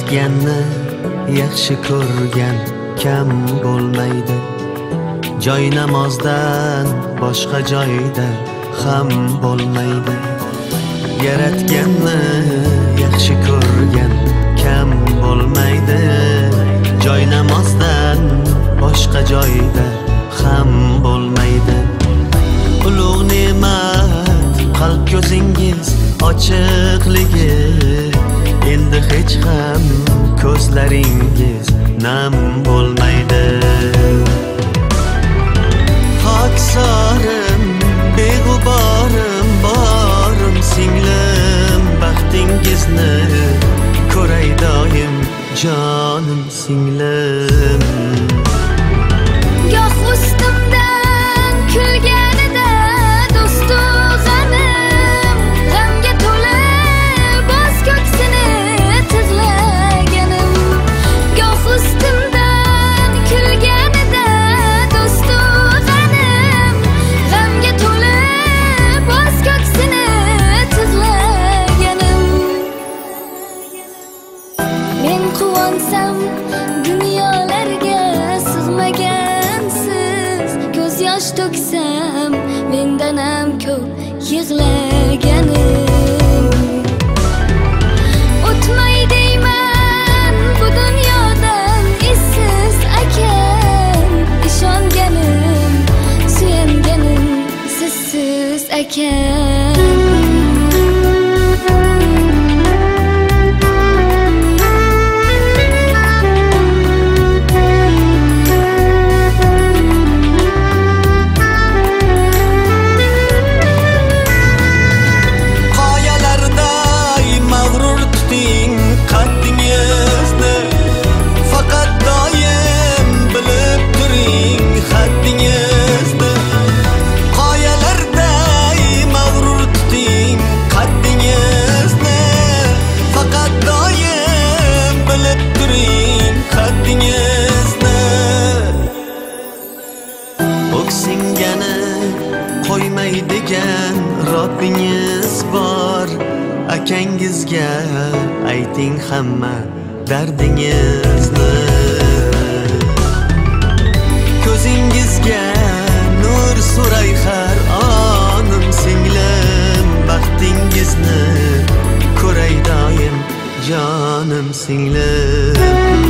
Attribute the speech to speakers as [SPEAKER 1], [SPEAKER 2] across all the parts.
[SPEAKER 1] Yaratganni yaxshi ko'rgan kam bo'lmaydi. Joy namozdan boshqa joyda ham bo'lmaydi. Yaratganni yaxshi ko'rgan kam bo'lmaydi. Joy namozdan boshqa joyda ham bo'lmaydi. Ulug' ne'mat qalb ko'zingiz ochiqligi, endi hech ham ko'zlaringiz nam bo'lmaydi. Xoksorim, beg'uborim, borim, singlim, baxtingizni ko'ray doim, jonim, singlim.
[SPEAKER 2] Goh ustimdan kulganida do'stu g'anim, g'amga to'lib boz ko'ksini tig'laganim. Goh ustimdan kulganida do'stu g'anim, g'amga to'lib boz ko'ksini tig'laganim. Men quvansam dunyolarga sig'magansiz, ko'z yosh to'ksam mendan ham ko'p yig'laganim. O'tmay deyman bu dunyodan izsiz akam, ishonganim, suyanganim sizsiz akam.
[SPEAKER 1] O'ksingani qo'ymaydigan Robbingiz bor. Akangizga ayting hamma dardingizni. Ko'zingizga nur suray har onim, singlim, baxtingizni ko'ray doim, jonim, singlim.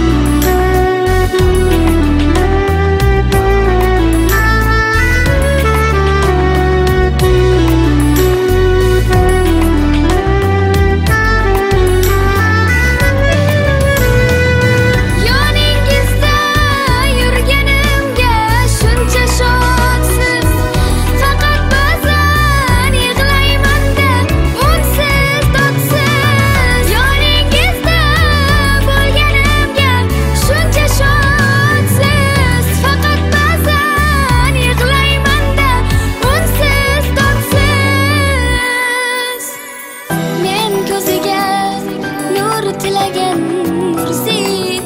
[SPEAKER 1] Tilagan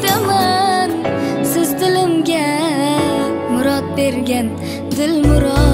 [SPEAKER 1] murzidaman, siz dilimga murod bergan dil murod.